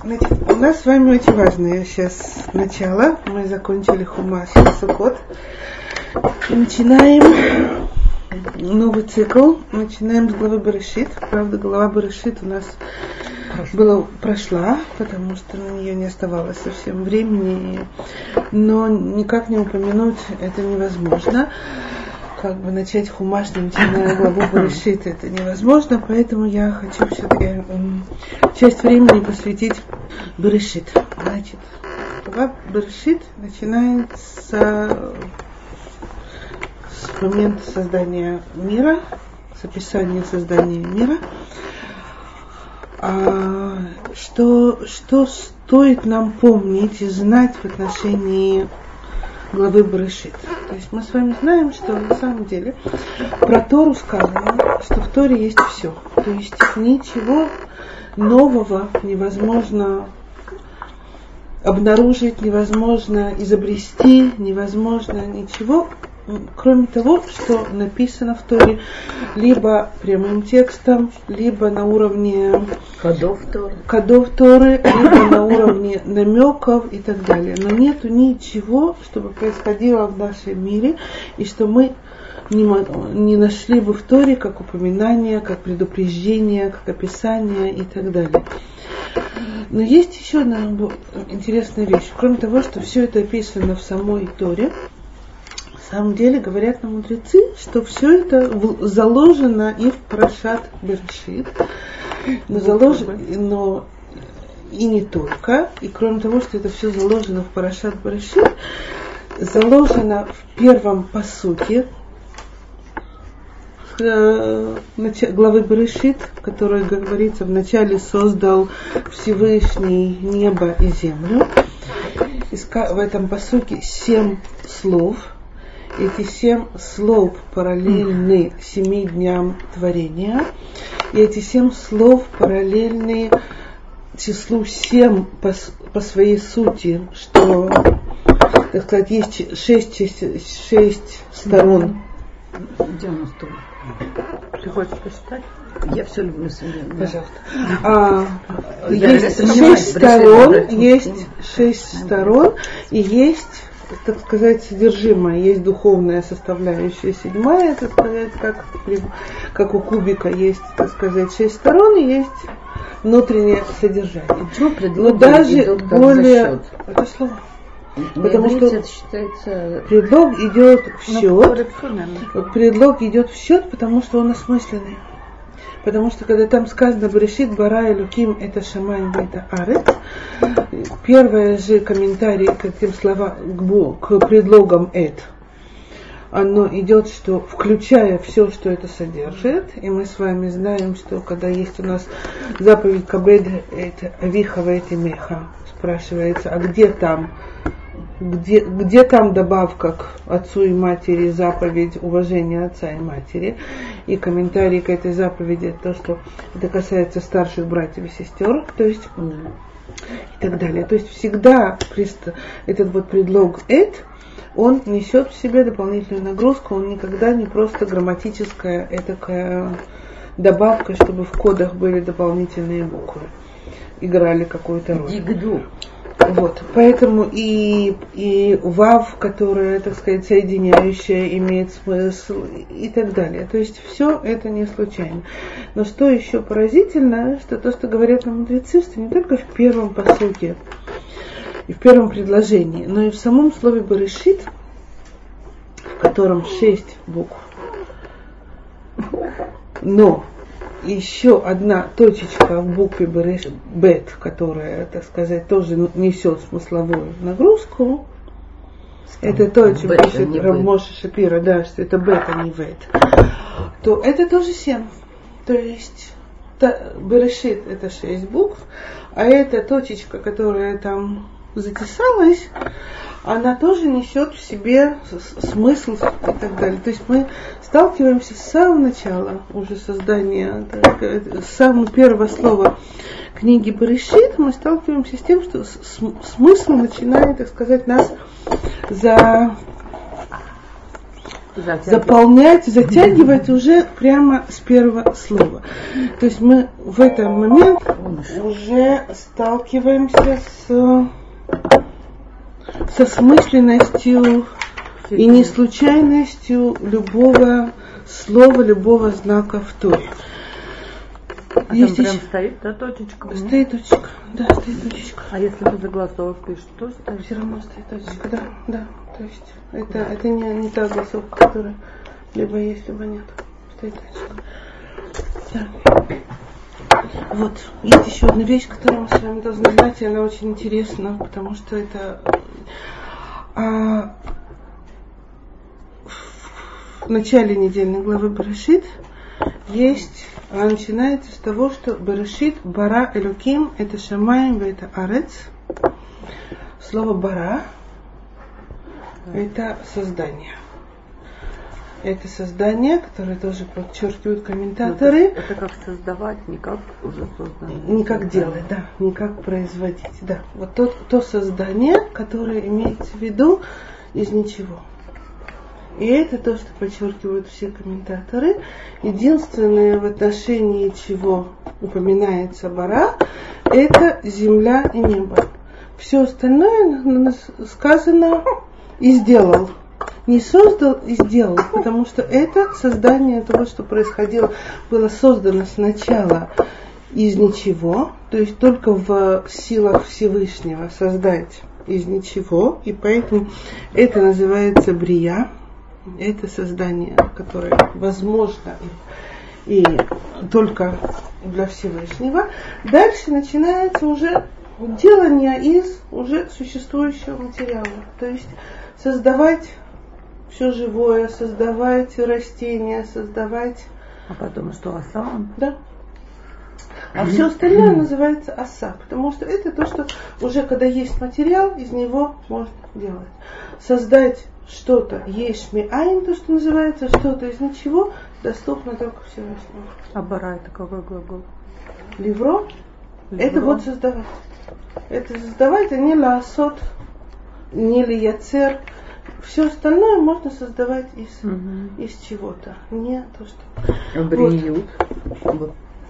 Значит, у нас с вами очень важное сейчас начало. Мы закончили Хумаш Сукот. Начинаем новый цикл. Начинаем с главы Берешит. Правда, глава Берешит у нас прошла, потому что на нее не оставалось совсем времени. Но никак не упомянуть это невозможно. Как бы начать Хумаш, начиная главу Берешит, это невозможно, поэтому я хочу все-таки часть времени посвятить Берешит. Значит, глава Берешит начинается с момента создания мира, с описания создания мира. Что стоит нам помнить и знать в отношении главы Берешит. То есть мы с вами знаем, что на самом деле про Тору сказано, что в Торе есть все. То есть ничего нового невозможно обнаружить, невозможно изобрести, невозможно ничего, кроме того, что написано в Торе либо прямым текстом, либо на уровне кодов Торы, либо на уровне намеков и так далее. Но нету ничего, чтобы происходило в нашем мире, и что мы не нашли бы в Торе как упоминание, как предупреждение, как описание и так далее. Но есть еще одна интересная вещь. Кроме того, что все это описано в самой Торе, на самом деле говорят нам мудрецы, что все это заложено и в Парашат Берешит, но и не только. И кроме того, что это все заложено в Парашат Берешит, заложено в первом пасуке главы Берешит, в которой говорится: вначале создал Всевышний небо и землю. В этом пасуке 7 слов. Эти 7 слов параллельны 7 дням творения. И эти 7 слов параллельны числу 7 по своей сути, что, так сказать, есть 6 сторон. Где у нас тут? Ты хочешь посчитать? Я все люблю себе. Пожалуйста. Есть 6 сторон, и есть, так сказать, содержимое. Есть духовная составляющая 7, так сказать, как у кубика есть, так сказать, 6 сторон, и есть внутреннее содержание. Но даже более... Это слово. Потому что это считается... предлог идет в счет. Предлог идет в счет, потому что он осмысленный. Потому что когда там сказано Берешит бара Элоким это Шамаим это Арец, первый же комментарий к этим словам, к предлогам эт, оно идет, что включая все, что это содержит, и мы с вами знаем, что когда есть у нас заповедь Кабед это Авиха вэт имеха, спрашивается, а где там добавка к отцу и матери, заповедь уважения отца и матери, и комментарий к этой заповеди, то, что это касается старших братьев и сестер, то есть и так далее. То есть всегда этот вот предлог «эт», он несет в себе дополнительную нагрузку, он никогда не просто грамматическая этакая добавка, чтобы в кодах были дополнительные буквы, играли какую-то роль. Дигду. Вот, поэтому и вав, которая, так сказать, соединяющая, имеет смысл и так далее. То есть все это не случайно. Но что еще поразительно, что то, что говорят нам мудрецы, что не только в первом пасуке и в первом предложении, но и в самом слове Берешит, в котором 6 букв, но еще одна точечка в букве Бет, которая, так сказать, тоже несет смысловую нагрузку. Это то, о чем пишет Рав Моше Шапира, да, что это Бет, а не Вет. То это тоже 7. То есть Берешит это 6 букв, а эта точечка, которая там затесалась, она тоже несет в себе смысл и так далее. То есть мы сталкиваемся с самого начала уже создания, с самого первого слова книги Берешит, мы сталкиваемся с тем, что смысл начинает, так сказать, нас заполнять, затягивать уже прямо с первого слова. То есть мы в этот момент уже сталкиваемся со смысленностью и неслучайностью любого слова, любого знака в Торе. А есть там прям стоит, да, точечка? Стоит точечка, да, стоит точечка. А если ты заголосовок пишешь, то стоит? Все равно стоит точечка, да, да. То есть это не та голосовка, которая либо есть, либо нет. Стоит точечка. Да. Вот, есть еще одна вещь, которую мы с вами должны знать, и она очень интересна, потому что это в начале недельной главы Берешит есть, начинается с того, что Берешит, бара элоким, это шамаим, это арец. Слово бара это создание. Это создание, которое тоже подчеркивают комментаторы. Это как создавать, не как уже создание. Не как делать, да, не как производить, да. Вот то создание, которое имеется в виду из ничего. И это то, что подчеркивают все комментаторы. Единственное, в отношении чего упоминается бара, это земля и небо. Все остальное сказано и сделал. Не создал и сделал, потому что это создание того, что происходило, было создано сначала из ничего, то есть только в силах Всевышнего создать из ничего, и поэтому это называется брия. Это создание, которое возможно и только для Всевышнего. Дальше начинается уже делание из уже существующего материала. То есть создавать все живое, создавать растения, создавать... А потом что, оса? Да. А все остальное называется оса, потому что это то, что уже когда есть материал, из него можно делать. Создать что-то есть миайн, то, что называется, что-то из ничего, доступно только Всевышнему. А бара это какой глагол? Ливро. Это вот создавать. Это создавать, а не лаасот, не лияцер. Все остальное можно создавать из чего-то. Не то, что... Бриют. Вот.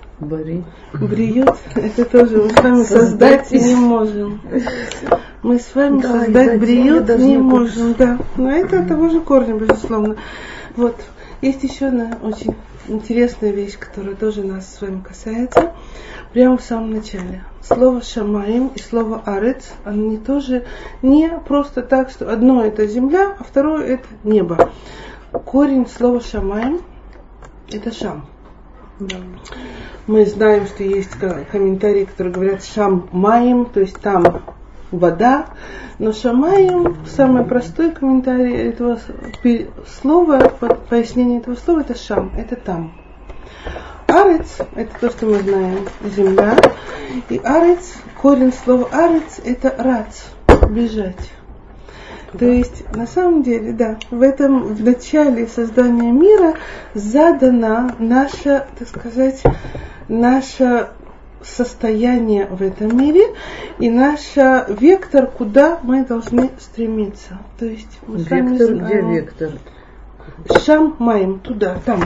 Бриют, это тоже мы с вами создать не можем. Мы с вами создать бриют не можем, да. Но это от того же корня, безусловно. Вот. Есть еще одна очень интересная вещь, которая тоже нас с вами касается. Прямо в самом начале. Слово шамаим и слово арец, они тоже не просто так, что одно это земля, а второе это небо. Корень слова шамаим это шам. Да. Мы знаем, что есть комментарии, которые говорят шам маим, то есть там вода, но шамаим, самый простой комментарий этого слова, пояснение этого слова, это шам, это там. Арец, это то, что мы знаем, земля, и арец, корень слова арец, это рац, бежать. То есть, на самом деле, да, в начале создания мира задано наше, так сказать, наше состояние в этом мире и наш вектор, куда мы должны стремиться. То есть, мы вектор, где вектор? Шам маем, туда, там.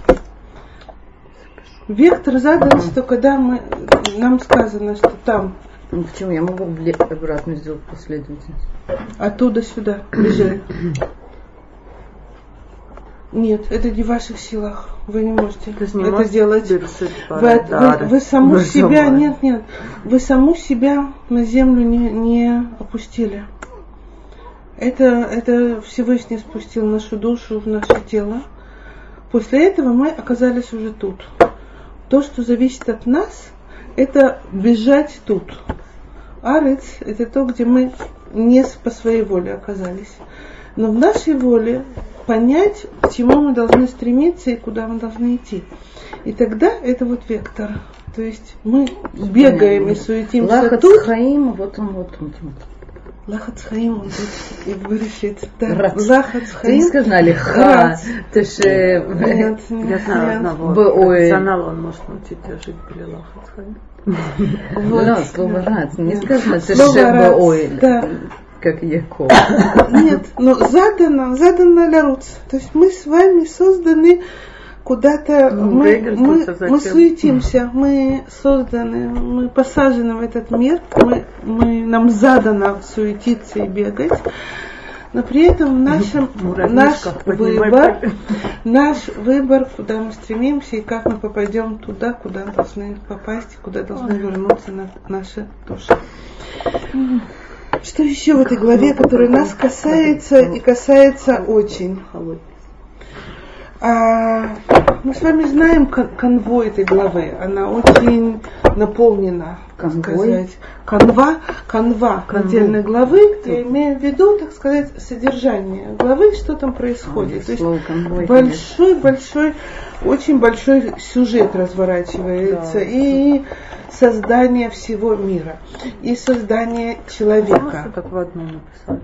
Вектор задан, что когда нам сказано, что там. Ну, почему? Я могу обратно сделать последовательность. Оттуда сюда бежать. Нет, это не в ваших силах. Вы не можете это сделать. Вы саму себя, нет, вы саму себя на землю не опустили. Это Всевышний спустил нашу душу в наше тело. После этого мы оказались уже тут. То, что зависит от нас, это бежать тут. Арец – это то, где мы не по своей воле оказались. Но в нашей воле понять, к чему мы должны стремиться и куда мы должны идти. И тогда это вот вектор. То есть мы бегаем и суетимся Лахац тут. Хаим, вот он. Лахац Хаим, он тут и вырішит. Да. Лахац Хаим. Ты не сказали ха. Ты же... Нет. Персонал он может научить жить при Лахац Хаим. Вот. Слово рац. Не сказано, ты слово же б-оэль. Да. как Яков. Нет, но задано ларуц. То есть мы с вами созданы куда-то, мы суетимся, мы созданы, мы посажены в этот мир, нам задано суетиться и бегать. Но при этом наш выбор, куда мы стремимся и как мы попадем туда, куда должны попасть, куда должны вернуться наши души. Что еще в этой главе, которая нас касается и касается очень? Мы с вами знаем канву этой главы. Она очень наполнена, так сказать. Канва отдельной главы. Я имею в виду, так сказать, содержание главы, что там происходит. То есть очень большой сюжет разворачивается. Да. И создание всего мира. И создание человека. Что так в одном написали?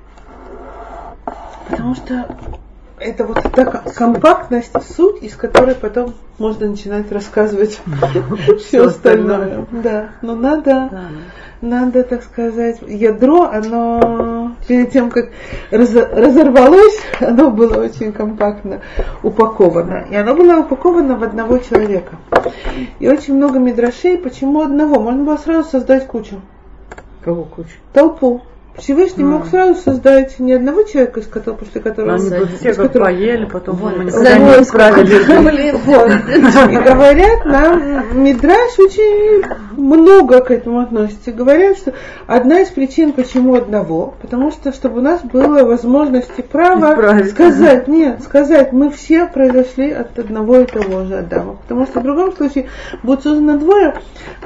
Потому что это вот та компактность, суть, из которой потом можно начинать рассказывать все остальное. Да, но надо, так сказать, ядро, оно перед тем, как разорвалось, оно было очень компактно упаковано. И оно было упаковано в одного человека. И очень много мидрашей. Почему одного? Можно было сразу создать кучу. Кого кучу? Толпу. Всевышний мог сразу создать не одного человека, после которого... Они бы все как поели, потом и говорят нам, Мидраш очень много к этому относится. Говорят, что одна из причин, почему одного, потому что, чтобы у нас была возможность и право сказать, мы все произошли от одного и того же Адама. Потому что в другом случае будет создано двое,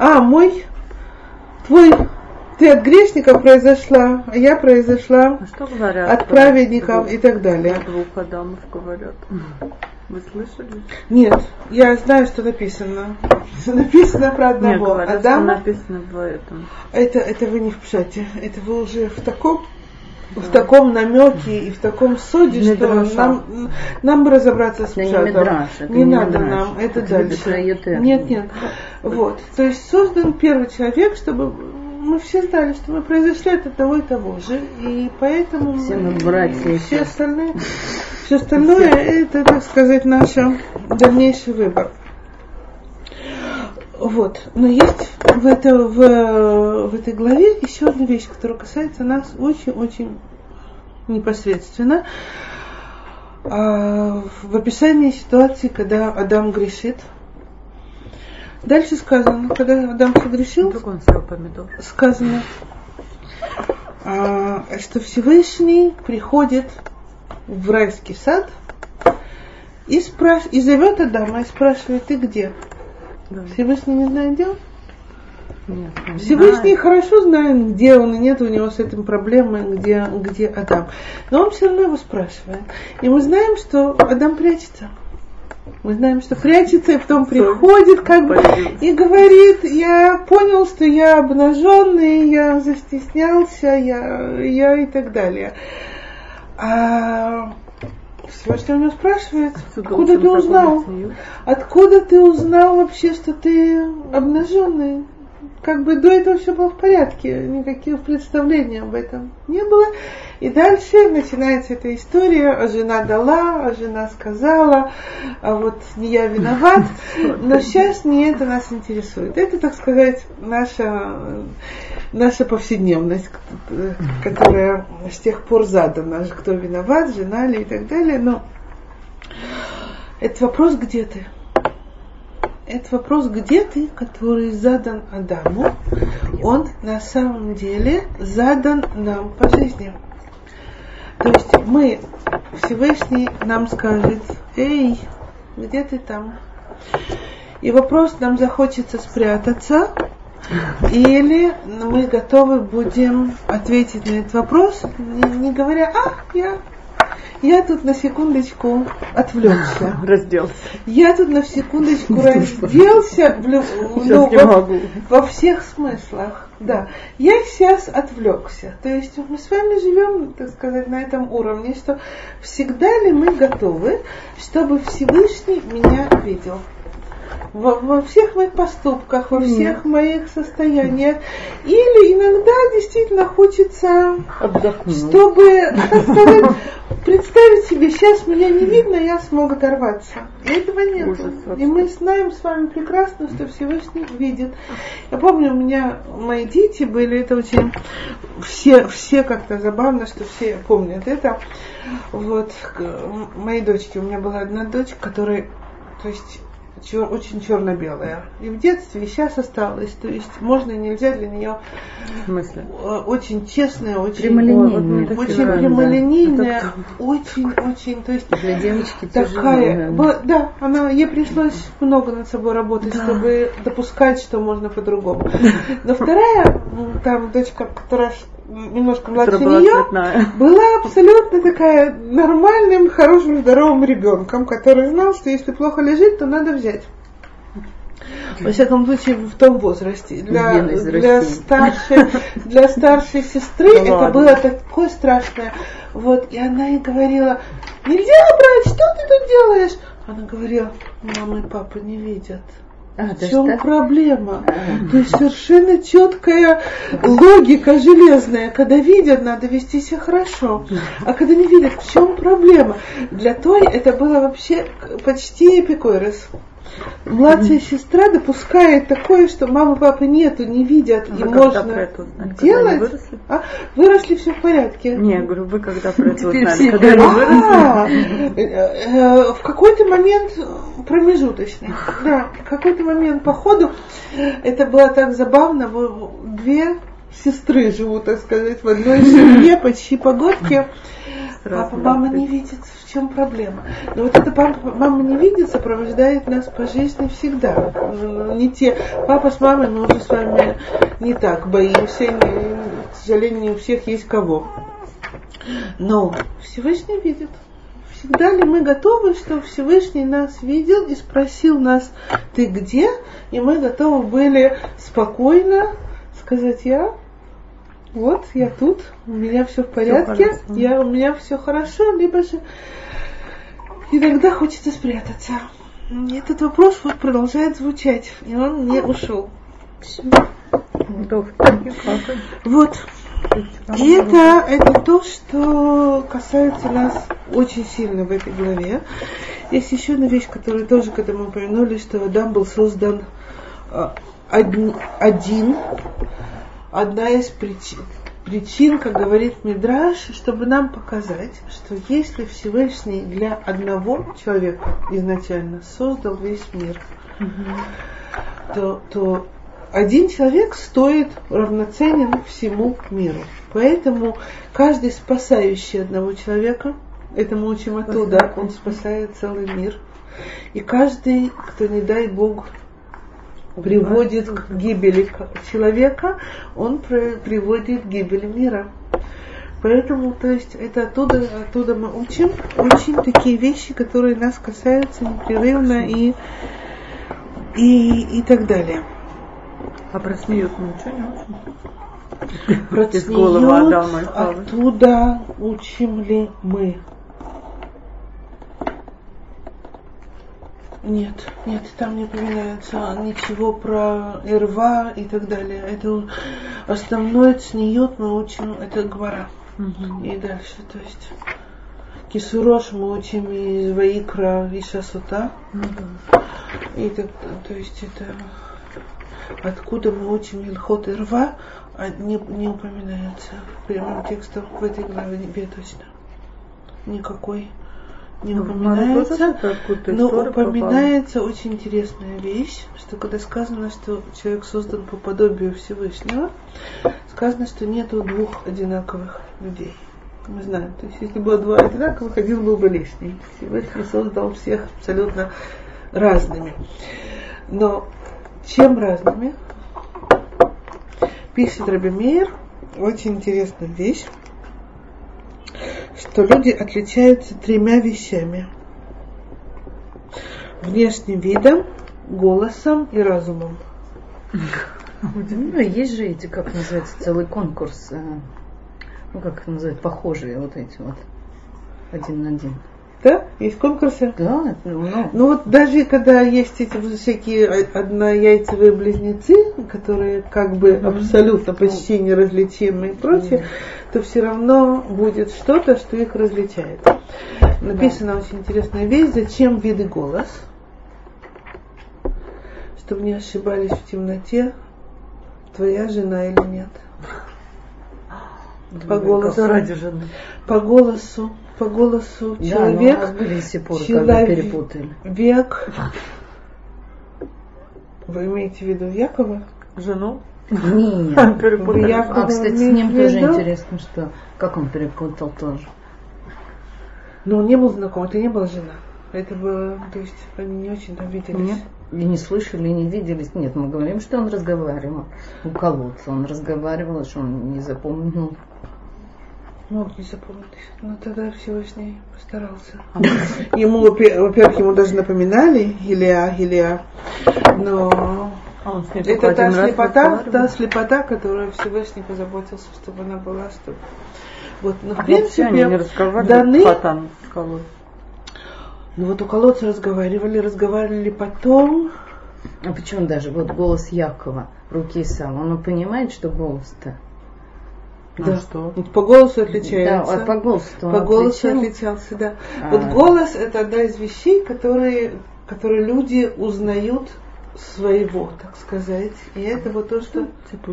ты от грешников произошла, а я произошла от праведников и так далее. О двух Адамов говорят. Вы слышали? Нет, я знаю, что написано. Написано про одного. Нет, говорят, Адама. Что написано в этом. Это вы не в пшате. Это вы уже в таком намеке и в таком суде, что нам бы разобраться с пшатом. Не надо нам, это дальше. Нет. Вот. То есть создан первый человек, чтобы мы все знали, что мы произошли от одного и того же, и поэтому все мы братья, все остальное это, так сказать, наш дальнейший выбор. Вот. Но есть в этой главе еще одна вещь, которая касается нас очень-очень непосредственно. В описании ситуации, когда Адам грешит, дальше сказано, когда Адам согрешил, сказано, что Всевышний приходит в райский сад и зовет Адама и спрашивает: ты где? Да. Всевышний не знает, где он? Нет, Всевышний хорошо знает, где он, и нет у него с этим проблемы, где Адам. Но он все равно его спрашивает. И мы знаем, что Адам прячется. Мы знаем, что прячется, и потом приходит и говорит: я понял, что я обнаженный, я застеснялся, я и так далее. А Всевышний у него спрашивает: откуда ты узнал? Откуда ты узнал вообще, что ты обнаженный? Как бы до этого все было в порядке, никаких представлений об этом не было. И дальше начинается эта история: а жена дала, а жена сказала, а вот не я виноват. Но сейчас не это нас интересует. Это, так сказать, наша повседневность, которая с тех пор задана. Кто виноват, жена ли и так далее. Но это вопрос: где ты? Это вопрос, где ты, который задан Адаму, он на самом деле задан нам по жизни. То есть Всевышний нам скажет: эй, где ты там? И вопрос: нам захочется спрятаться, или мы готовы будем ответить на этот вопрос, не говоря: я тут на секундочку отвлекся. Разделся. Я тут на секундочку разделся во всех смыслах. Да. Я сейчас отвлекся. То есть мы с вами живем, так сказать, на этом уровне, что всегда ли мы готовы, чтобы Всевышний меня видел? Во всех моих поступках, во всех моих состояниях. Или иногда действительно хочется, Отдохнуть. чтобы, так сказать, представить себе, сейчас меня не видно, я смогу оторваться. И этого нет. И мы знаем с вами прекрасно, что Всевышний видит. Я помню, у меня мои дети были, это очень, все как-то забавно, что все помнят это. Вот, моей дочке, у меня была одна дочь, которая, то есть, очень черно-белая. И в детстве и сейчас осталась. То есть можно и нельзя для нее. В смысле? Очень честная, очень прямолинейная, очень, то есть для девочки такая. Да, ей пришлось много над собой работать, чтобы допускать, что можно по-другому. Но вторая, там дочка, которая немножко младше нее, была абсолютно такая нормальным, хорошим, здоровым ребенком, который знал, что если плохо лежит, то надо взять. Во всяком случае, в том возрасте. Для старшей сестры это было такое страшное. Вот, и она ей говорила: нельзя брать, что ты тут делаешь? Она говорила: мама и папа не видят. В чем проблема? То есть совершенно четкая логика железная. Когда видят, надо вести себя хорошо. А когда не видят, в чем проблема? Для той это было вообще почти эпикойрес. Младшая сестра допускает такое, что мамы и папы нету, не видят, и можно делать. Выросли, все в порядке. Не, я говорю, вы когда про это узнали? Когда они выросли? В какой-то момент промежуточный. Да, в какой-то момент по ходу. Это было так забавно. Две сестры живут, так сказать, в одной семье, почти погодке. Папа, мама не видит, в чем проблема. Но вот эта мама не видит, сопровождает нас по жизни всегда. Не те. Папа с мамой, мы уже с вами не так боимся. К сожалению, не у всех есть кого. Но Всевышний видит. Всегда ли мы готовы, что Всевышний нас видел и спросил нас: ты где? И мы готовы были спокойно сказать: я тут, у меня все в порядке, у меня все хорошо, либо же иногда хочется спрятаться. И этот вопрос вот продолжает звучать, и он не ушел. Вот. И это то, что касается нас очень сильно в этой главе. Есть еще одна вещь, которую тоже, когда мы упомянули, что Адам был создан один. Одна из причин, как говорит Мидраш, чтобы нам показать, что если Всевышний для одного человека изначально создал весь мир, то один человек стоит равноценен всему миру. Поэтому каждый спасающий одного человека, это мы учим оттуда, он спасает целый мир. И каждый, кто, не дай Бог, приводит к гибели человека, он приводит к гибели мира. Поэтому, то есть, это оттуда мы учим очень такие вещи, которые нас касаются непрерывно и так далее. А про Цниют мы ничего не учим? Про Цниют оттуда учим ли мы? Нет, там не упоминается ничего про Ирва и так далее. Это основное Цниют мы учим, это Гмара. И дальше, то есть Кисурош мы учим из Ваикра и Шасута. И так, то есть это откуда мы учим Ильхот Ирва, не упоминается прямым текстом в этой главе точно. Никакой не упоминается, но упоминается очень интересная вещь, что когда сказано, что человек создан по подобию Всевышнего, сказано, что нету двух одинаковых людей. Мы знаем, то есть если было два одинаковых, один был бы лишний. Всевышний создал всех абсолютно разными. Но чем разными? Пишет Раби Меир очень интересную вещь, что люди отличаются тремя вещами: внешним видом, голосом и разумом. Есть же эти, как называется, целый конкурс, как их называют, похожие вот эти вот, один на один. Да? Есть конкурсы? Да, Ну вот даже когда есть эти всякие однояйцевые близнецы, которые как бы абсолютно почти неразличимы и прочее, то все равно будет что-то, что их различает. Написана очень интересная вещь: зачем вид и голос? Чтобы не ошибались в темноте, твоя жена или нет. По голосу. Ради жены. По голосу человек. Да, были все поры, когда перепутали. Человек. Вы имеете в виду Якова? Жену? Нет. Кстати, с ним тоже интересно, что как он перепутал тоже. Но он не был знаком, это не была жена. Это было, то есть они не очень там виделись. Нет. И не слышали, и не виделись. Нет, мы говорим, что он разговаривал у колодца. Он разговаривал, что он не запомнил. Мог не запомнить. Но тогда Всевышний постарался. Ему, во-первых, ему даже напоминали Илия. Но это та слепота, которую Всевышний позаботился, чтобы она была, чтобы... Вот, но в принципе, даны... Ну вот у колодца разговаривали потом. А почему даже вот голос Якова, руки Исава, он понимает, что голос-то? Да, что? По голосу отличается. Да, по голосу. По голосу отличался, да. Вот голос — это одна из вещей, которые люди узнают своего, так сказать. И это вот то, что...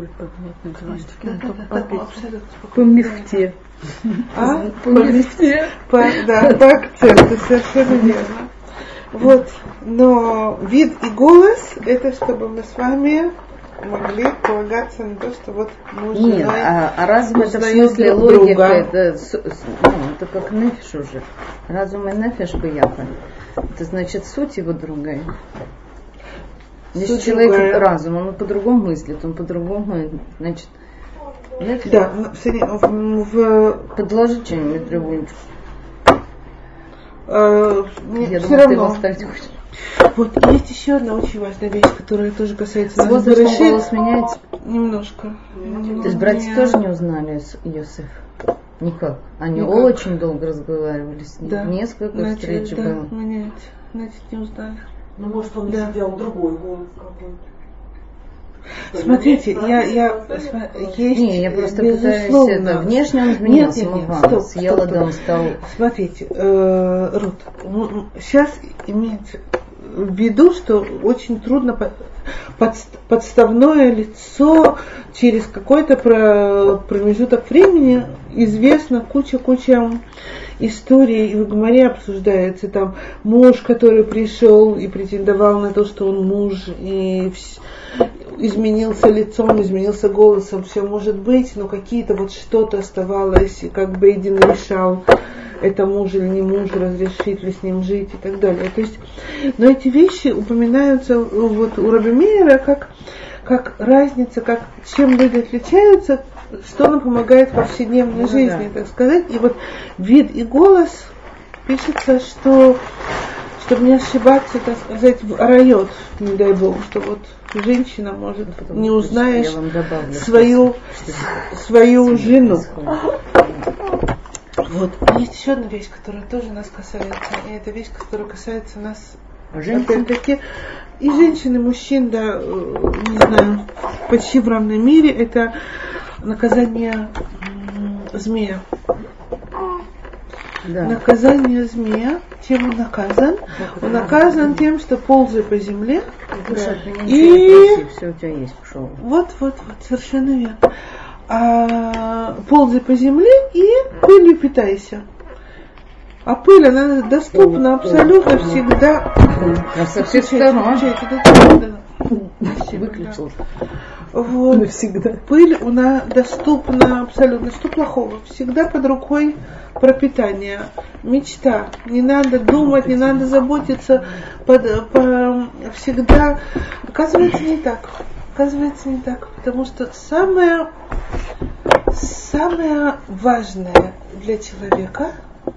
По мефте. По мефте. Да, по акценту, совершенно верно. Вот. Но вид и голос — это чтобы мы с вами могли полагаться на то, что вот муж. Нет, а разум это в смысле логика, это как нефиш уже. Разум и нефиш пояхали. Это значит суть его другая. Если человек разум, он по-другому мыслит, он по-другому, значит, нефиш. Да, подложи что-нибудь другую. Я все равно. Вот, есть еще одна очень важная вещь, которая тоже касается нас. С возрастом голос меняется? Немножко. То есть братья тоже не узнали Йосеф? Никак. Они очень долго разговаривали с ним. Да. Несколько встреч было. Нет, значит, не узнали. Ну, может, он взял другой голос какой-то. Смотрите, я просто пытаюсь это. Внешне он изменился, съела, да, он стал. Смотрите, Рут, сейчас имеется в виду, что очень трудно подставное лицо через какой-то промежуток времени известно куча историй, и в Гемаре обсуждается там муж, который пришел и претендовал на то, что он муж, и изменился лицом, изменился голосом, все может быть, но какие-то вот что-то оставалось, и как Бейдин решал, это муж или не муж, разрешит ли с ним жить и так далее. То есть, но эти вещи упоминаются вот у Раби Меира как разница, как чем люди отличаются, что нам помогает в повседневной жизни, так сказать. И вот вид и голос пишется, что, чтобы не ошибаться, так сказать, в арайот, не дай Бог, что вот женщина может, не узнаешь свою жену. Вот. Есть еще одна вещь, которая тоже нас касается, и это вещь, которая касается нас, опять-таки, и женщин, и мужчин, да, не знаю, почти в равной мере, это наказание змея. Да. Наказание змея, чем он наказан? Он наказан тем, что ползая по земле, и все у тебя есть, пошел. Вот, совершенно верно. Ползай по земле и пылью питайся. А пыль, она доступна абсолютно всегда. Со всех сторон. Выключил. Вот. Навсегда. Пыль, она доступна абсолютно. Что плохого? Всегда под рукой пропитание. Мечта. Не надо думать, не надо заботиться. Всегда. Оказывается, не так. Потому что самое важное для человека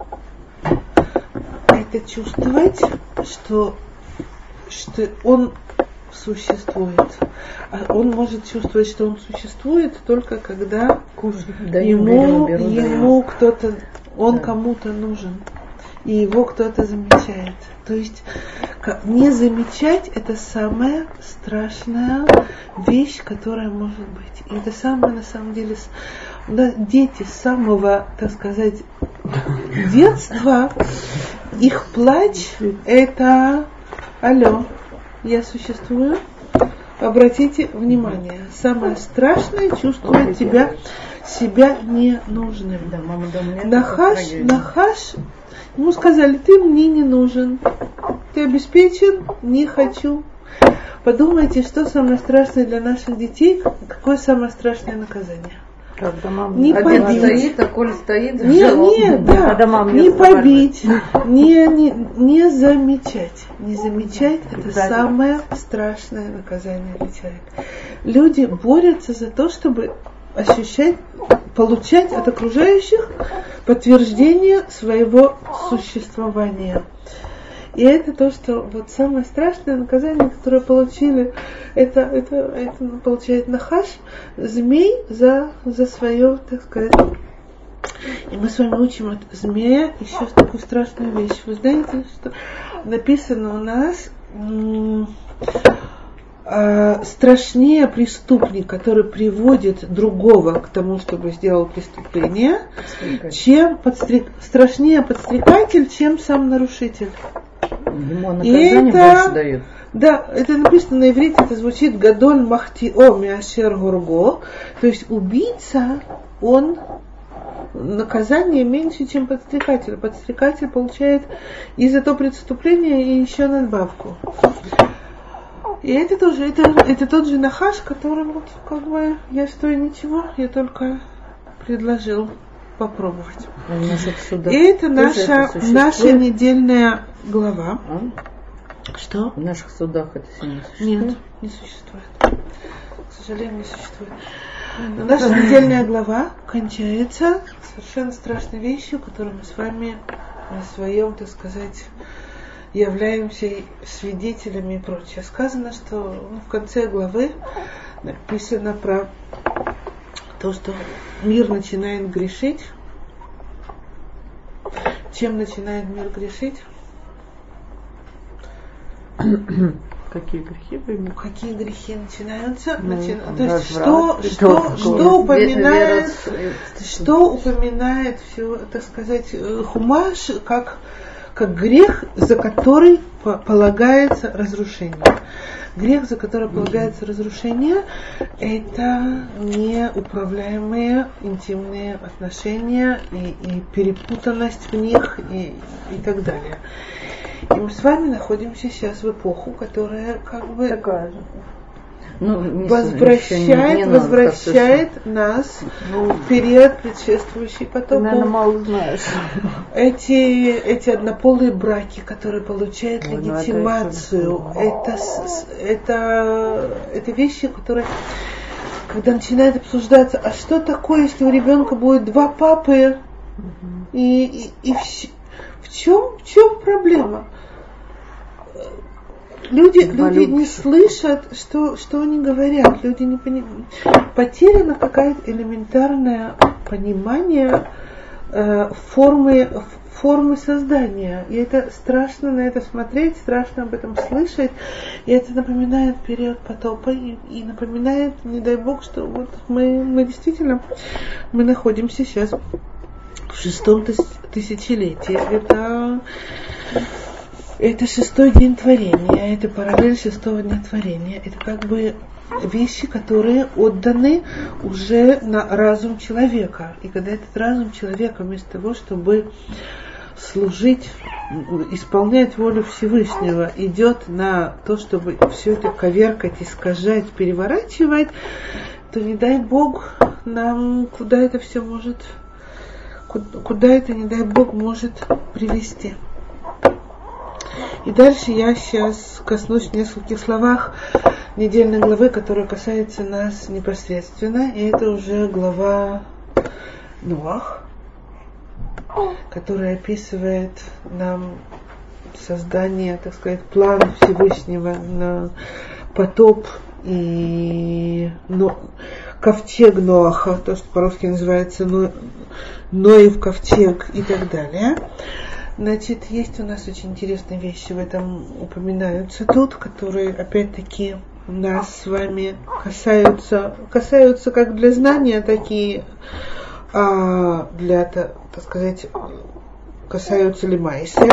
это чувствовать, что он существует. А он может чувствовать, что он существует только когда ему кто-то, он кому-то нужен. и его кто-то замечает. То есть не замечать — это самая страшная вещь, которая может быть. И это самое, на самом деле, дети с самого, так сказать, детства, их плач — это «Алло, я существую». Обратите внимание, самое страшное — чувствовать себя ненужным. Да, мама, да, Нахаш, ему сказали: ты мне не нужен, ты обеспечен, не хочу. Подумайте, что самое страшное для наших детей, какое самое страшное наказание. Не побить. Стоит, а Коль стоит, не побить, не замечать. Не замечать — это самое страшное наказание для человека. Люди борются за то, чтобы получать от окружающих подтверждение своего существования. И это то, что вот самое страшное наказание, которое получили, это получает Нахаш, змей, за свое, так сказать. И мы с вами учим от змея еще такую страшную вещь. Вы знаете, что написано у нас: страшнее преступник, который приводит другого к тому, чтобы сделал преступление, чем страшнее подстрекатель, чем сам нарушитель. Ему наказание больше дают. Да, это написано на иврите, это звучит «Гадоль махтио миашер горго», то есть убийца, он наказание меньше, чем подстрекатель. Подстрекатель получает и за то преступление, и еще надбавку. И это тоже, это тот же Нахаш, который вот как бы я стою ничего, я только предложил попробовать. И это наша недельная глава. Что? В наших судах это все не существует? Нет, не существует. К сожалению, не существует. Но наша недельная глава кончается совершенно страшной вещью, которую мы с вами на своем, так сказать, являемся свидетелями и прочее. Сказано, что в конце главы написано про то, что мир начинает грешить. Чем начинает мир грешить? Какие грехи вы имеете? Какие грехи начинаются? То есть что упоминает все, так сказать, Хумаш, как грех, за который полагается разрушение. Грех, за который полагается разрушение, это неуправляемые интимные отношения и перепутанность в них и так далее. И мы с вами находимся сейчас в эпоху, которая как бы такая же. возвращает нас в период, предшествующий потопу. Наверное, мало знаешь. Эти однополые браки, которые получают легитимацию, это вещи, которые, когда начинают обсуждаться, а что такое, если у ребенка будет два папы, и в чем проблема? Люди не слышат, что они говорят. Люди не понимают. Потеряно какое-то элементарное понимание формы создания. И это страшно на это смотреть, страшно об этом слышать. И это напоминает период потопа. И напоминает, не дай Бог, что вот мы действительно находимся сейчас в 6-м тысячелетии. Это 6-й день творения, это параллель 6-го дня творения. Это как бы вещи, которые отданы уже на разум человека. И когда этот разум человека вместо того, чтобы служить, исполнять волю Всевышнего, идет на то, чтобы все это коверкать, искажать, переворачивать, то не дай Бог нам куда это, не дай Бог, может привести. И дальше я сейчас коснусь в нескольких словах недельной главы, которая касается нас непосредственно. И это уже глава Ноах, которая описывает нам создание, так сказать, план Всевышнего на потоп и ковчег Ноаха, то, что по-русски называется Ноев ковчег и так далее. Значит, есть у нас очень интересные вещи в этом упоминаются тут, которые опять-таки нас с вами касаются как для знания, так и для, так сказать, касаются лимайсы.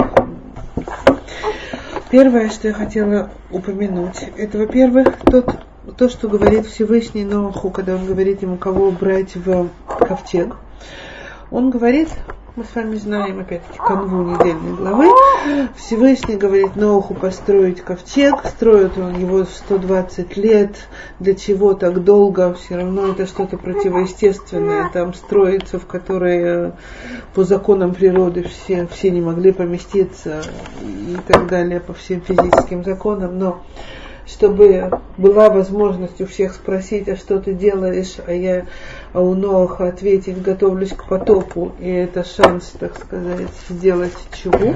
Первое, что я хотела упомянуть, это, во-первых, то, что говорит Всевышний Ноаху, когда он говорит ему, кого брать в ковчег. Он говорит, мы с вами знаем, опять-таки, канву недельной главы, Всевышний говорит Ноаху построить ковчег, строит он его в 120 лет, для чего так долго, все равно это что-то противоестественное, там строится, в которое по законам природы все не могли поместиться и так далее, по всем физическим законам, но чтобы была возможность у всех спросить, а что ты делаешь, а у Ноаха ответить, готовлюсь к потопу, и это шанс, так сказать, сделать чуву.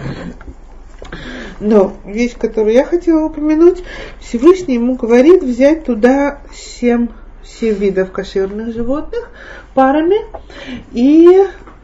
Но вещь, которую я хотела упомянуть, Всевышний ему говорит взять туда 7 видов кошерных животных парами и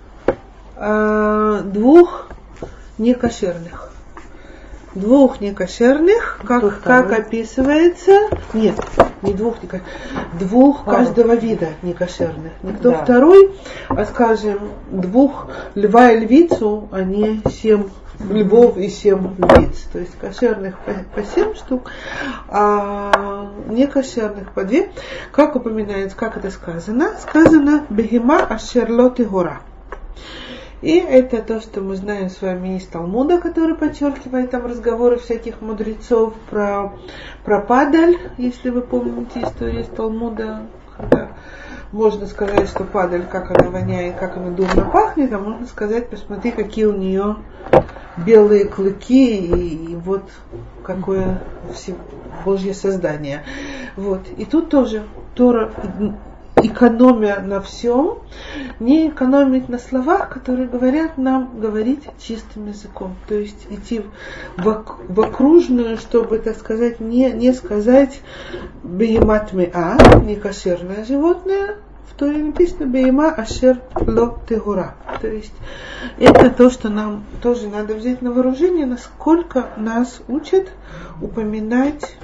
2 некошерных. 2 некошерных, как описывается, нет, не 2 некошерных, 2 каждого вида некошерных. Никто второй, а скажем, 2 льва и львицу, они 7 львов и 7 львиц. То есть кошерных по 7 штук, а некошерных по 2. Как упоминается, как это сказано? Сказано «Бехима ашерлот и гора». И это то, что мы знаем с вами из Талмуда, который подчеркивает там разговоры всяких мудрецов про падаль, если вы помните историю из Талмуда, когда можно сказать, что падаль, как она воняет, как она дурно пахнет, а можно сказать, посмотри, какие у нее белые клыки, и вот какое Божье создание. Вот. И тут тоже Тора, экономия на всем, не экономить на словах, которые говорят нам говорить чистым языком. То есть идти в окружную, чтобы, так сказать, не сказать беймат меа, не кошерное животное, в Торе написано бейма ашер ло тегура. То есть это то, что нам тоже надо взять на вооружение, насколько нас учат упоминать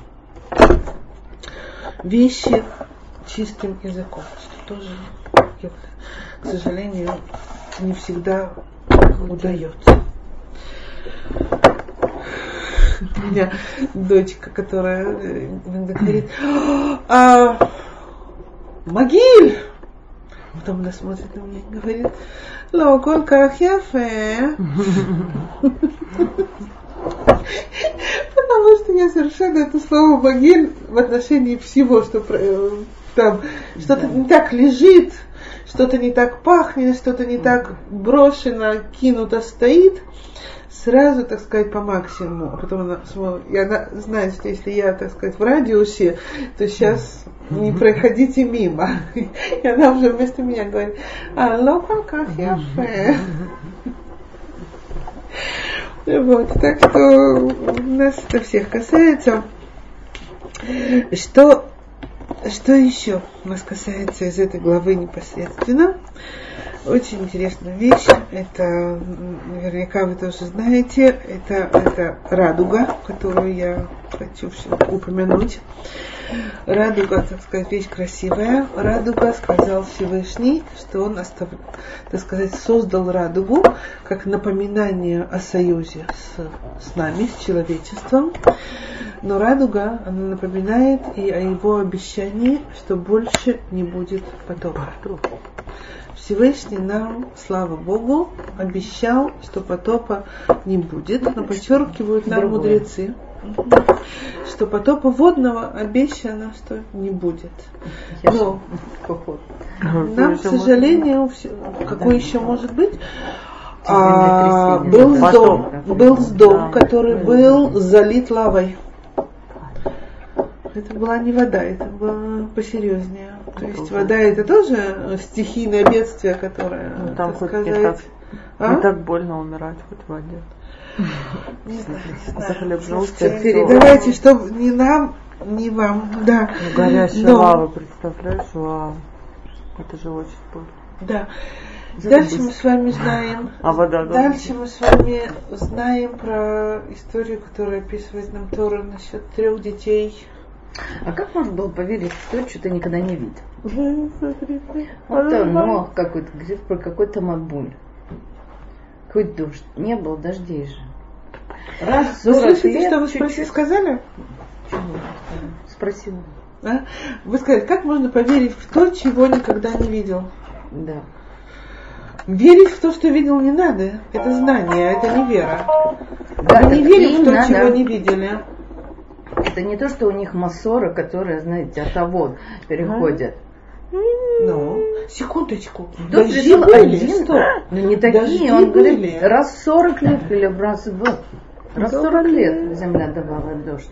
вещи чистым языком, что тоже, к сожалению, не всегда удается. У меня дочка, которая иногда говорит: «Могиль!» Потом она смотрит на меня и говорит: «Ло, коль ках яфе». Потому что я совершенно это слово «могиль» в отношении всего, что там что-то не так лежит, что-то не так пахнет, что-то не так брошено, кинуто стоит, сразу, так сказать, по максимуму. А потом она смотрит, и она знает, что если я, так сказать, в радиусе, то сейчас не проходите мимо. И она уже вместо меня говорит: «Алло, как я фэ». Вот, так что нас это всех касается. Что еще нас касается из этой главы непосредственно? Очень интересная вещь. Это, наверняка вы тоже знаете, это радуга, которую я хочу упомянуть. Радуга, так сказать, вещь красивая. Радуга, сказал Всевышний, что он, так сказать, создал радугу как напоминание о союзе с нами, с человечеством. Но радуга, она напоминает и о его обещании, что больше не будет потопа. Всевышний нам, слава Богу, обещал, что потопа не будет, но подчеркивают нам мудрецы, что потопа водного обещано, что не будет. Но нам, к сожалению, какой еще может быть? Был дом, который был залит лавой. Это была не вода, это было посерьезнее. То есть вода — это тоже стихийное бедствие, которое, ну, там так сказать... Не так больно умирать хоть в воде. Не знаю. Захлебнулся. Передавайте, чтобы ни нам, ни вам. Да. Ну, горящая лава, представляешь? Вау. Это же очень больно. Да. Дальше мы с вами знаем. Дальше мы с вами знаем про историю, которую описывает нам Тора насчет 3 детей. А как можно было поверить в то, что ты никогда не видел? Вот Нох какой-то говорит про какой-то мабуль. Какой дождь. Не было дождей же. Раз 40 вы слышите, лет, что вы чуть-чуть... сказали? Чего? Спросила. А? Вы сказали, как можно поверить в то, чего никогда не видел? Да. Верить в то, что видел, не надо. Это знание, это не вера. Да, мы не верим в то, чего не видели. Это не то, что у них массоры, которые, знаете, от того переходят. Ну, секундочку. Дожди были, но не такие. Он говорит, раз 40 лет или раз 40 лет земля давала дождь.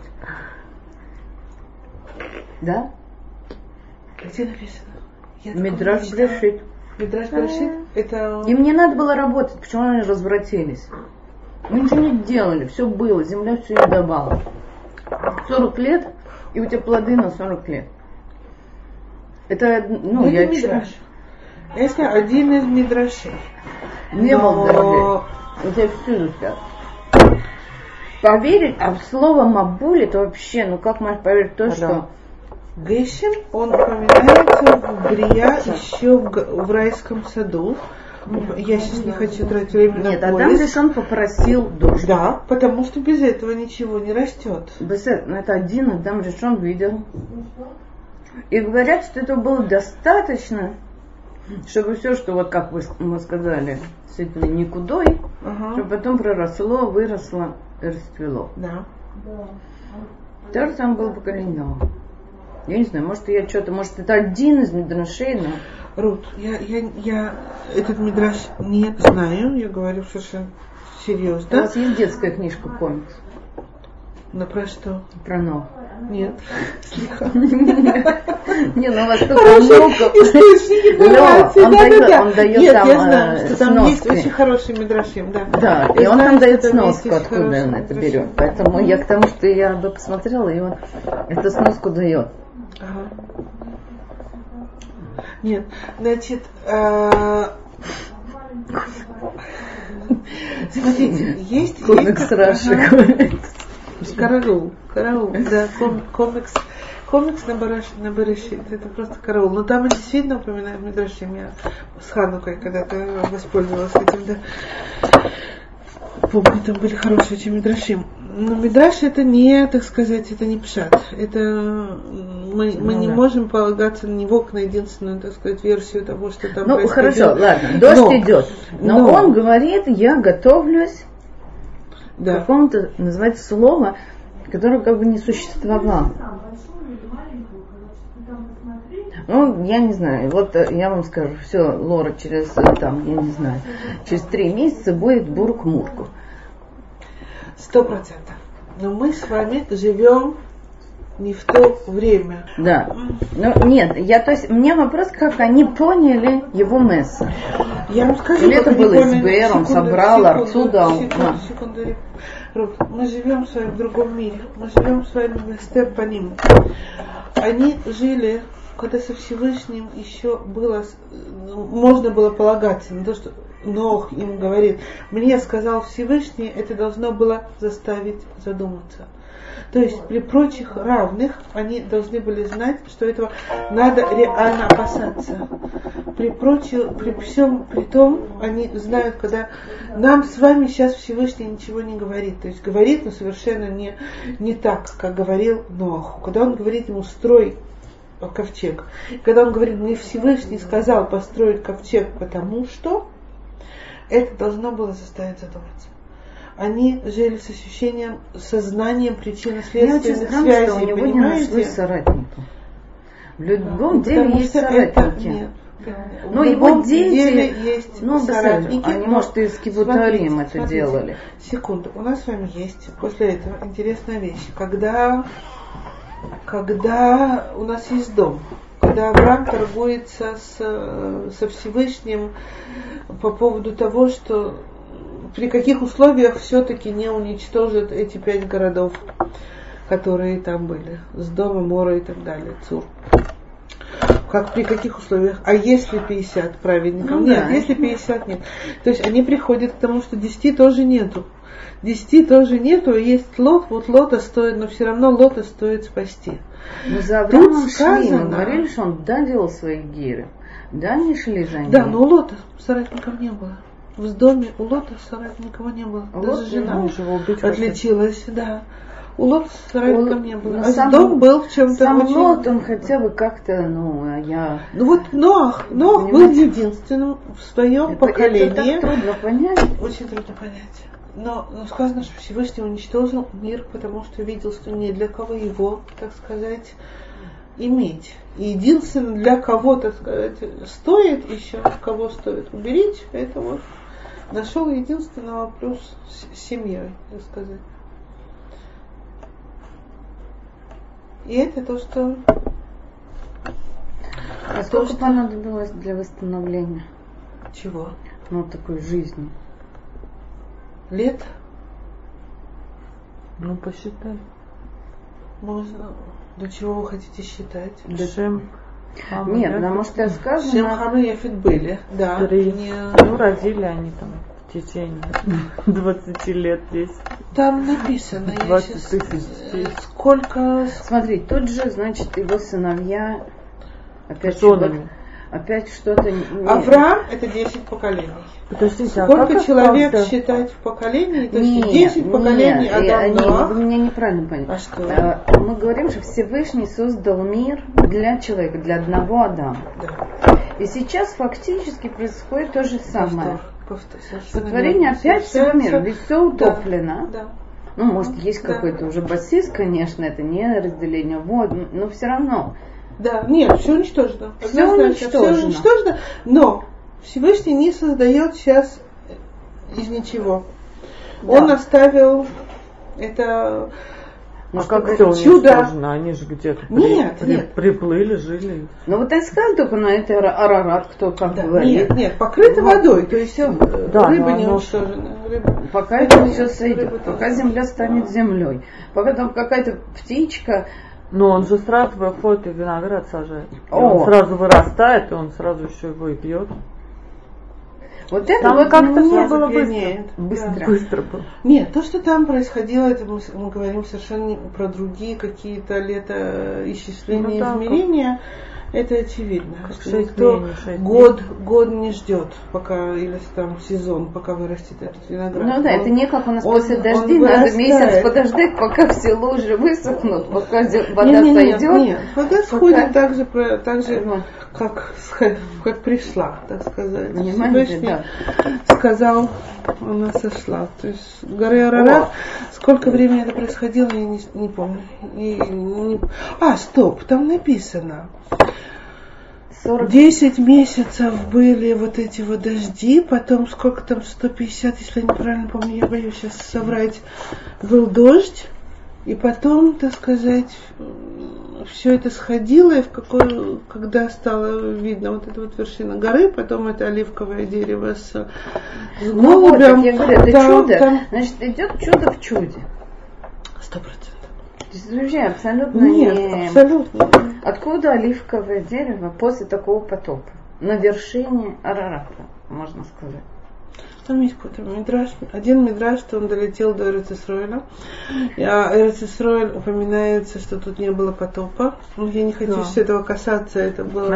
Да? Где написано? Мидраш Брешит. Мидраш Брешит? Это... Им не надо было работать, почему они развратились? Мы ничего не делали, все было, земля все им давала. 40 лет, и у тебя плоды на 40 лет. Это, ну, я мидраш. Это один из мидрашей. Не был дождей. У тебя всюду спят. Поверить, а в слово мабуль, это вообще, ну как можно поверить в то, что... Гешем, он упоминается в Брия еще в райском саду. Я сейчас не хочу тратить время на поиск. Нет, Адам Ришон попросил дождь. Да, потому что без этого ничего не растет. Это один Адам Ришон видел. И говорят, что этого было достаточно, чтобы все, что вот как мы сказали, с этой никудой, чтобы потом проросло, выросло и расцвело. Да. То же самое было поколение. Я не знаю, может я что-то, может это один из мидрашей, но... Рут, я этот мидраш не знаю, я говорю совершенно серьезно. У вас есть детская книжка, комикс? Но про что? Про Нох. Нет. Не, ну у вас только внуков. Он дает там я знаю, что там есть очень хороший мидрашим, да. Да, и он там дает сноску, откуда он это берет. Поэтому я к тому, что я бы посмотрела, и он эту сноску дает. Нет, значит, смотрите, есть... Комикс Раши. Караул, да, комикс на Берешит, это просто караул. Но там действительно упоминают мидрашим. Я с Ханукой когда-то воспользовалась этим, да. Помню, там были хорошие очень мидрашим. Но мидраш это не, так сказать, это не пшат. Это мы не можем полагаться на него, на единственную, так сказать, версию того, что там происходит. Хорошо, ладно, дождь идет. Но он говорит, я готовлюсь к какому-то, называется, слово, которое как бы не существовало. Ну, я не знаю, вот я вам скажу, все, Лора, через 3 месяца будет Бурк-Мурку. 100%. Но мы с вами живем не в то время. Да. Ну, нет, то есть, мне вопрос, как они поняли его месса. Я вам скажу, или это был Избер, он собрал, Арцу дал. Секунду. Мы живем с вами в другом мире. Мы живем с вами в Эстер по ним. Они жили, когда со Всевышним еще было, можно было полагаться на то, что Нох им говорит, мне сказал Всевышний, это должно было заставить задуматься. То есть при прочих равных они должны были знать, что этого надо реально опасаться. При том они знают, когда нам с вами сейчас Всевышний ничего не говорит. То есть говорит, но совершенно не так, как говорил Ноаху. Когда он говорит ему строй ковчег. Когда он говорит, мне Всевышний сказал построить ковчег, потому что это должно было заставить задуматься. Они жили с ощущением, сознанием причинно-следственных связей. Что у него не нашлось соратника. В любом деле есть соратники. Но его дети есть соратники. Они, может, из Кибутарим это делали. Секунду. У нас с вами есть после этого интересная вещь. Когда у нас есть дом, когда Авраам торгуется со Всевышним по поводу того, что при каких условиях все-таки не уничтожат эти 5 городов, которые там были, с дома, Мора и так далее, Цур. Как при каких условиях? А если 50 праведников? Нет, да. Если 50 нет. То есть они приходят к тому, что 10 тоже нету. 10 тоже нету, есть Лот, вот Лота стоит, но все равно Лота стоит спасти. Но за Авраамом шли, мы говорили, что он делал свои гиры. Да, не шли за ним. Да, но у Лота соратников не было. В доме у Лота соратников не было. Даже жена отличилась, да. У Лота соратников не было. А дом был в чем-то сам очень... Лот, он хотя бы как-то, Ну вот Ноах был единственным в своем поколении. Это так трудно понять. Очень трудно понять. Но сказано, что Всевышний уничтожил мир, потому что видел, что не для кого его, так сказать, иметь. И единственное, для кого, так сказать, стоит еще, кого стоит уберечь, это вот нашел единственного плюс с семьей, так сказать. И это то, что... А сколько понадобилось для восстановления? Чего? Такой жизни. Лет? Посчитай. Можно. До чего вы хотите считать? Шем. Нет, потому что сказано... Шем, Хам и Яфет были, да. 3. Родили они там в течение 20 лет здесь. Там написано, 20 тысяч детей. Сколько... Смотри, тут же, значит, его сыновья опять что-то... Авраам это 10 поколений. Подождите, сколько человек считать в поколении? То есть 10 поколений Адам, Ноах. Вы меня неправильно поняли. А что? Мы говорим, что Всевышний создал мир для человека, для одного Адама. Да. И сейчас фактически происходит то же самое. Сотворение опять всего мира, ведь все утоплено. Да. Может, есть какой-то уже базис, конечно, это не разделение вод, но все равно. Да, нет, все уничтожено. Все уничтожено. Но Всевышний не создает сейчас из ничего. Да. Он оставил это... как все уничтожено? Они же где-то приплыли, жили. Вот я сказала только на это Арарат, кто как говорит. Нет, покрыто водой, то есть все, рыба не уничтожена. Пока это все сойдет, пока земля станет землей, пока там какая-то птичка... Но он же сразу выходит и виноград сажает. Он сразу вырастает, и он сразу еще его и пьет. Вот это там вот как-то все было быстро было. Нет, то, что там происходило, это мы говорим совершенно про другие какие-то летоисчисления, измерения. Это очевидно. Что никто год не ждет, пока, или там сезон, пока вырастет этот виноград. Это не как у нас после дождей, надо месяц подождать, пока все лужи высохнут, пока вода сойдет. Нет, вода сходит так же, как пришла, так сказать. Понимаете, сказал, она сошла. То есть горы Арарат, сколько времени это происходило, я не помню. Стоп, там написано. 10 месяцев были вот эти вот дожди, потом сколько там, 150, если я неправильно помню, я боюсь сейчас соврать, был дождь, и потом, так сказать, все это сходило, и когда стало видно вот эта вот вершина горы, потом это оливковое дерево с голубем. Я говорю, это чудо, значит, идет чудо в чуде. 100%. Друзья, абсолютно нет. Абсолютно. Откуда оливковое дерево после такого потопа? На вершине Арарата, можно сказать. Там есть какой-то мидраш, один мидраш, что он долетел до Эрец-Исроэля. А Эрец-Исроэль упоминается, что тут не было потопа. Я не хочу с этого касаться, это было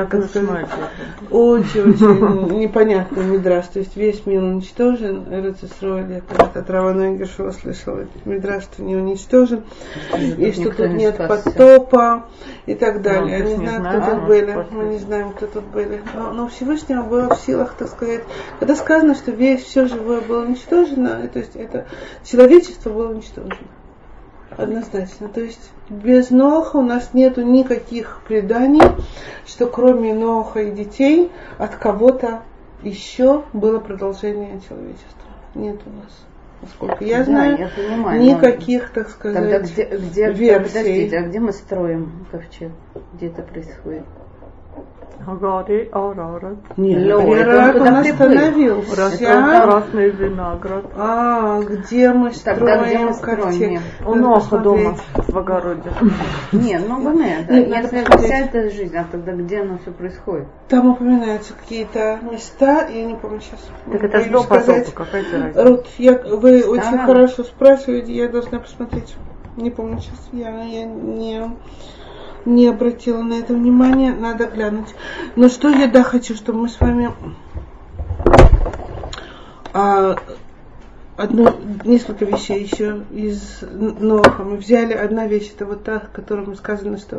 очень непонятный мидраш. То есть весь мир уничтожен, Эрец-Исроэль, я когда-то от Рава Нойгершева слышала этот мидраш, что не уничтожен, и что тут нет потопа и так далее. Я не знаю, кто тут были, мы не знаем, кто тут были. Но Всевышнего было в силах, так сказать, когда сказано, что все живое было уничтожено, то есть это человечество было уничтожено. Однозначно. То есть без Ноаха у нас нету никаких преданий, что кроме Ноаха и детей от кого-то еще было продолжение человечества. Нет у нас. Насколько я знаю, я понимаю, никаких, так сказать, версий. Подождите, а где мы строим ковчег? Где это происходит? Агари, Арарат. Нет, Лёва, Арарат это он он туда остановился. Красный виноград. Где мы Тогда где строим мы строим? картину? У Ноха дома в огороде. Нет, ну Нет, если надо это посмотреть. вся эта жизнь, а тогда где оно все происходит? Там упоминаются какие-то места, я не помню сейчас. Так это ж до потопа, какая-то разница. Рут, вы Старая. очень хорошо спрашиваете, я должна посмотреть. Не помню сейчас, я не обратила на это внимания, надо глянуть. Но что я хочу, чтобы мы с вами несколько вещей еще из Ноха мы взяли. Одна вещь, это вот та, в которой сказано, что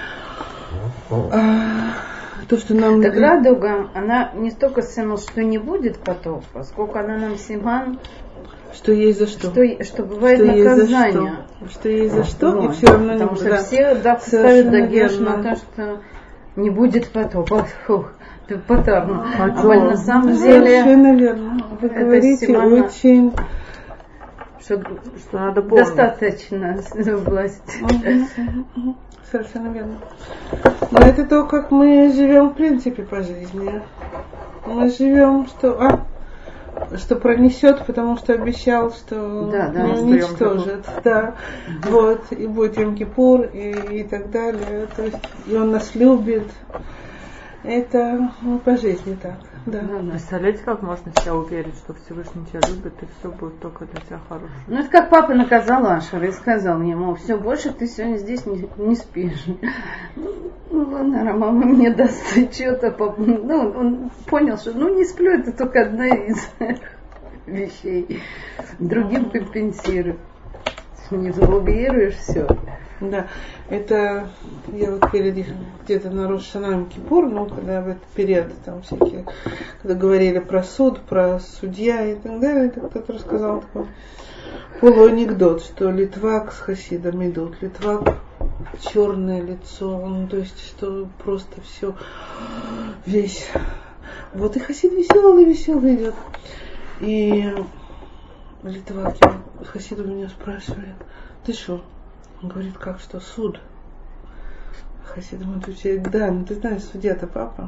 то, что нам... Так радуга, она не столько символ, что не будет потопа, сколько она нам символ, что есть за что. Что бывает что наказание. Что есть за что, Вот. и все равно Потому не что будет. все ставят дагеш на то, что не будет потопа. Фух, ты потарно. А на самом деле... Совершенно верно. Вы говорите символьно. очень... Что надо помнить. достаточно власти. Совершенно верно. Но это то, как мы живем в принципе по жизни. Мы живем, что пронесет, потому что обещал, что не уничтожит. Да. Вот. И будет Йом-Кипур и так далее. То есть, и он нас любит. Это по жизни так. Да. Представляете, как можно себя уверить, что Всевышний тебя любит, и все будет только для тебя хорошее. Ну, это как папа наказал Ашера и сказал ему: все, больше ты сегодня здесь не спишь. Ну, ладно, мама мне даст что-то. Ну, он понял, что не сплю, это только одна из вещей. Другим компенсируешь. Не заблокируешь все. Да, это я вот перед где-то на Рош ха-Шана Йом-Кипур, когда в этот период там всякие, когда говорили про суд, про судья и так далее, это кто-то рассказал такой полуанекдот, что Литвак с Хасидом идут. Литвак черное лицо, то есть что просто все весь. Вот и Хасид веселый идет. И Литвак Хасид у меня спрашивает: ты что? Он говорит: как что, суд? Хасид ему отвечает: да, ты знаешь, судья-то папа.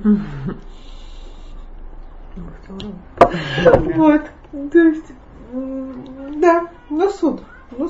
Вот, то есть, да, суд.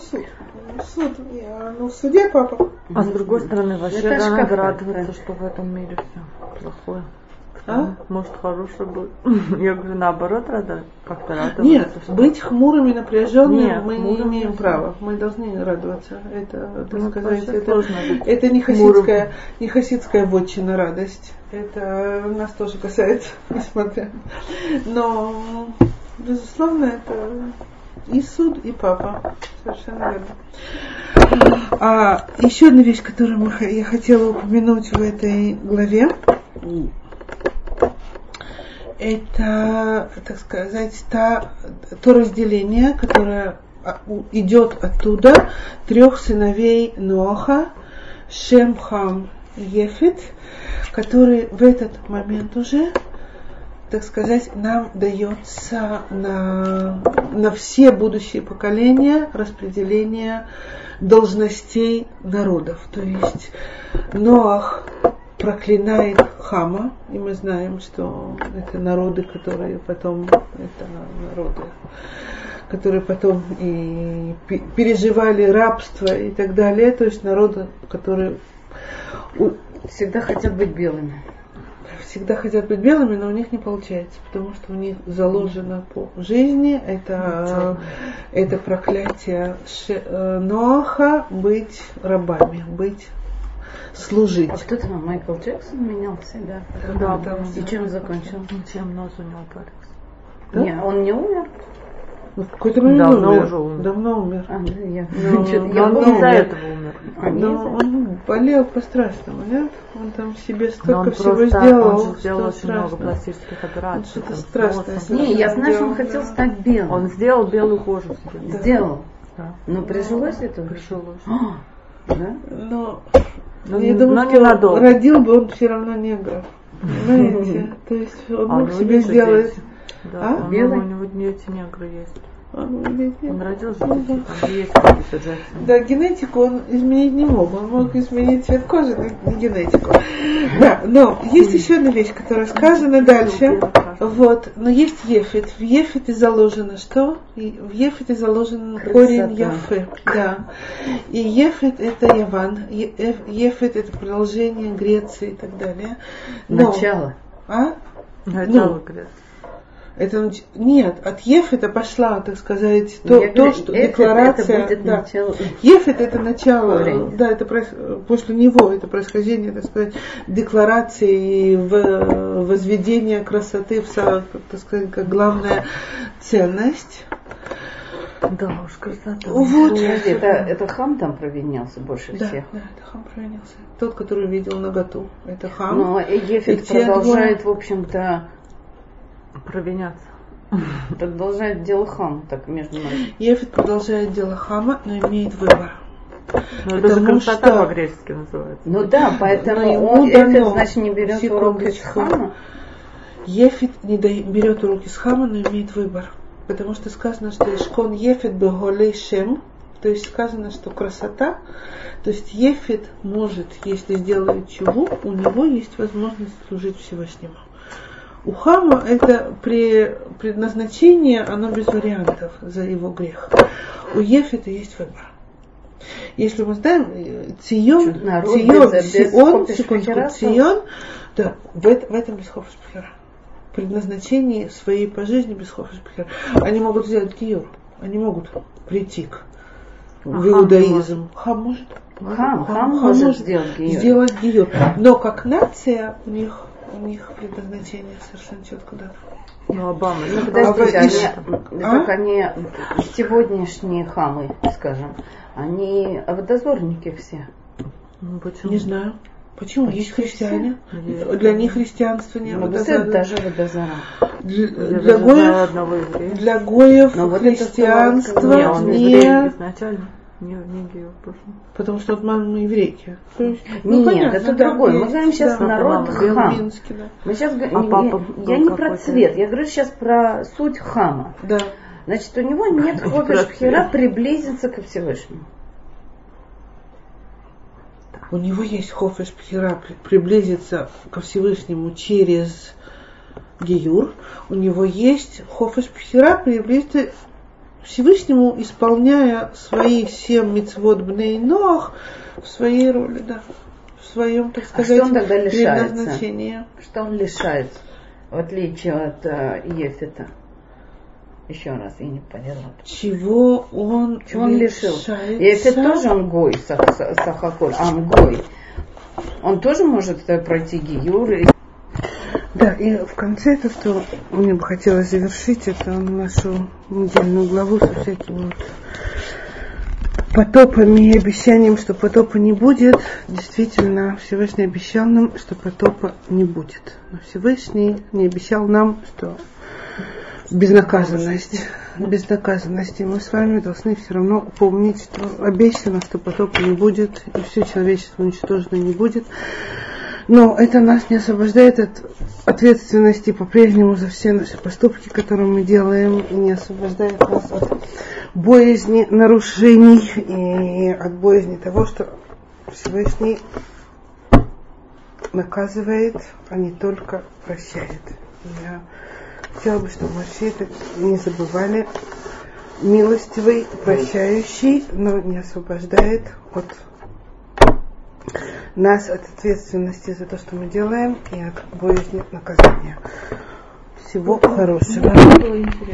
Судья папа. А с другой стороны, вообще надо радоваться, что в этом мире все плохое. Может, хорошее будет. Я говорю, наоборот, как-то радоваться. Нет, быть хмурыми, напряженными мы не хмурым имеем права. Мы должны радоваться. Это, так сказать, это не хасидская вотчина радость. Это нас тоже касается, несмотря. Но, безусловно, это и суд, и папа. Совершенно верно. Еще одна вещь, которую я хотела упомянуть в этой главе, это, так сказать, то разделение, которое идет оттуда, 3 сыновей Ноаха, Шем, Хам, Ефет, который в этот момент уже, так сказать, нам дается на все будущие поколения распределение должностей народов. То есть Ноах проклинает Хама, и мы знаем, что это народы, которые потом и переживали рабство и так далее, то есть народы, которые всегда хотят быть белыми. Всегда хотят быть белыми, но у них не получается, потому что у них заложено по жизни это проклятие Ноаха быть рабами, служить. А кто там, Майкл Джексон менялся, да? Да. И чем закончил? Чем нос у него парился. Да? Нет, он не умер? В какой-то момент давно умер. Он из-за этого умер. Но он болел по-страшному, нет? Он там себе столько всего сделал. Он сделал очень много пластических операций. Что-то страшное. Не, я знаю, что он хотел стать белым. Он сделал белую кожу себе. Да. Сделал? Да. Но прижилось это? Прижилось. Да? Но я думаю, что родил бы он все равно негров. Понимаете? То есть он мог себе сделать... Да, белый? У него эти негры есть. Он родился, да, генетику он изменить не мог. Он мог изменить цвет кожи, но не генетику. Да, но есть еще одна вещь, которая сказана дальше. Вот, но есть ефет. В ефете заложено что? В ефете заложен корень яфе. Да. И ефет это Яван. Ефет это продолжение Греции и так далее. Но, начало. Начало Греции. Это нет, от Ефета пошла, так сказать, то что декларация. Это будет начало. Ефет это начало, да, это после него это происхождение, так сказать, декларации в возведение красоты, так сказать, как главная ценность. Да уж, красота. Вот. Это Хам там провинился больше всех. Да, это Хам провинился. Тот, который увидел наготу. Это Хам. Но Ефет продолжает, в общем-то, провиняться. Продолжает дело Хама, так между нами. Ефет продолжает дело Хама, но имеет выбор. Но это же красота по-гречески называется. Ну да, поэтому Ефет, значит, не берет урок из Хама. Ефет не берет урок из Хама, но имеет выбор. Потому что сказано, что Ишкон Ефет беголей шем, то есть сказано, что красота, то есть Ефет может, если сделает чуву, у него есть возможность служить Всевышнему. У Хама это предназначение, оно без вариантов за его грех. У Ефета есть выбор. Если мы знаем, Цион, да, в этом без хофеш бхира. Предназначение своей по жизни без хофеш бхира. Они могут сделать гиюр, они могут прийти в иудаизм. Хам может. Хам может сделать гиюр. Но как нация у них предназначение совершенно четко дано. Ну, Обама. Ну, подождите, они сегодняшние хамы, скажем, они водозорники все. Почему? Не знаю. Почему? Есть христиане. Для них христианство не водозора. Даже водозора. Для гоев христианство не... Изначально. Не геев, потому что вот мама еврейки. Нет, это другое. Мы говорим сейчас народ Хам. Мы сейчас я не про цвет, я говорю сейчас про суть Хама. Да. Значит, у него нет хофеш бхира приблизиться ко Всевышнему. У него есть хофеш бхира приблизиться ко Всевышнему через гиюр. У него есть хофеш бхира приблизиться Всевышнему, исполняя свои 7 мицвот бней Ноах в своей роли, да, в своем, так сказать, что он тогда лишается? Предназначении. Что он лишается, в отличие от Ефета? Еще раз, я не поняла. Чего он лишился? Ефет тоже он гой, сахаколь, гой. Он тоже может пройти гиюр. Да, и в конце то, что мне бы хотелось завершить, это нашу недельную главу со всякими вот потопами и обещанием, что потопа не будет. Действительно, Всевышний обещал нам, что потопа не будет. Но Всевышний не обещал нам, что безнаказанность. И мы с вами должны все равно помнить, что обещано, что потопа не будет, и все человечество уничтожено не будет. Но это нас не освобождает от ответственности по-прежнему за все наши поступки, которые мы делаем, и не освобождает нас от боязни нарушений и от боязни того, что Всевышний наказывает, а не только прощает. Я хотела бы, чтобы мы все это не забывали. Милостивый, прощающий, но не освобождает от нас от ответственности за то, что мы делаем, и от боязни наказания. Всего хорошего.